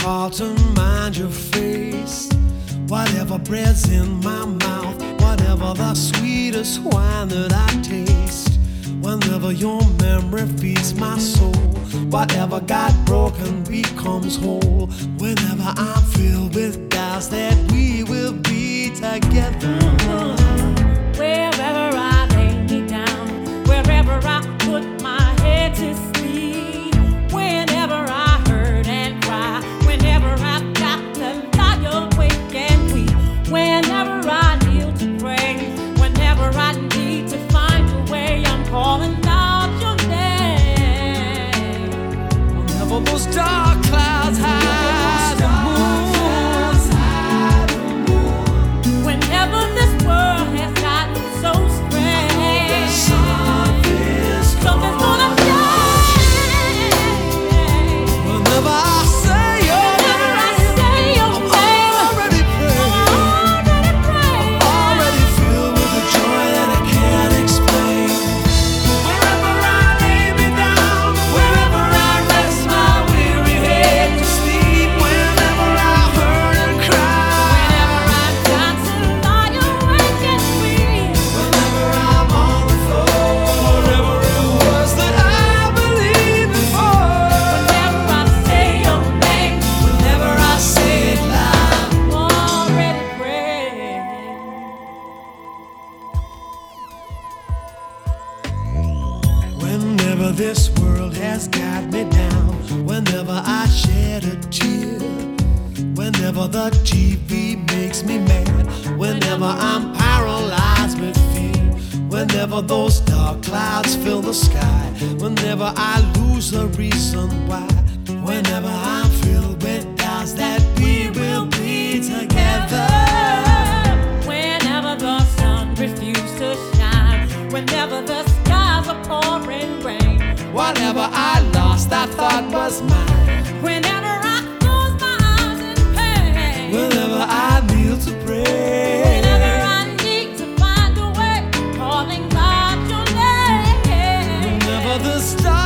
call to mind your face. Whatever bread's in my mouth, whatever the sweetest wine that I taste, whenever your memory feeds my soul, whatever got broken becomes whole. Whenever I'm filled with doubts that we will be together. Wherever I lay me down, wherever I put my head to sleep, whenever I hurt and cry, whenever I've got to lie awake and weep, whenever I kneel to pray, whenever I need to find a way, I'm calling out your name. Whenever those dark clouds hide the moon, whenever this world has gotten so strange, something's gonna change. whenever I say your name, I'm already praying. Already filled with a joy that I can't explain. Wherever I lay me down, wherever I rest my weary head to sleep, whenever I hurt and cry, Whenever I've got to lie awake and weep, whenever I'm on the floor, whatever it was that I believed before, whenever I say your name, whenever I say it loud, I'm already praying. whenever this world has got me down, whenever I shed a tear, whenever the TV makes me mad, whenever I'm paralyzed with fear, whenever those dark clouds fill the sky, whenever I lose the reason why, whenever I'm filled with doubts that we will be together. Whenever the sun refuses to shine, whenever the skies are pouring rain, Whatever I lost, I thought was mine. whenever I close my eyes in pain, Whenever I kneel to pray, whenever I need to find a way, calling out your name. whenever the stars